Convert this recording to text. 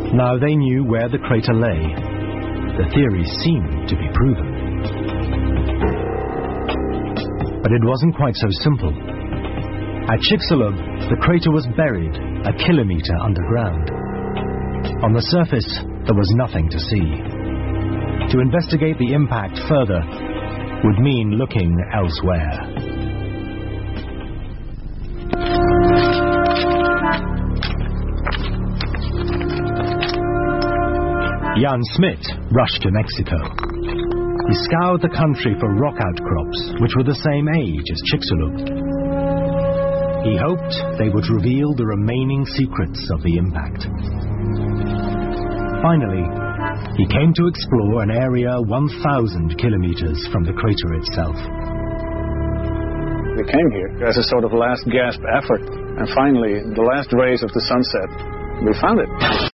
Now they knew where the crater lay. The theory seemed to be proven. But it wasn't quite so simple. At Chicxulub, the crater was buried a kilometer underground. On the surface, there was nothing to see. To investigate the impact further would mean looking elsewhere. Jan Smit rushed to Mexico. He scoured the country for rock outcrops which were the same age as Chicxulub. He hoped they would reveal the remaining secrets of the impact. Finally, he came to explore an area 1,000 kilometers from the crater itself. We came here as a sort of last gasp effort, and finally, the last rays of the sunset, we found it.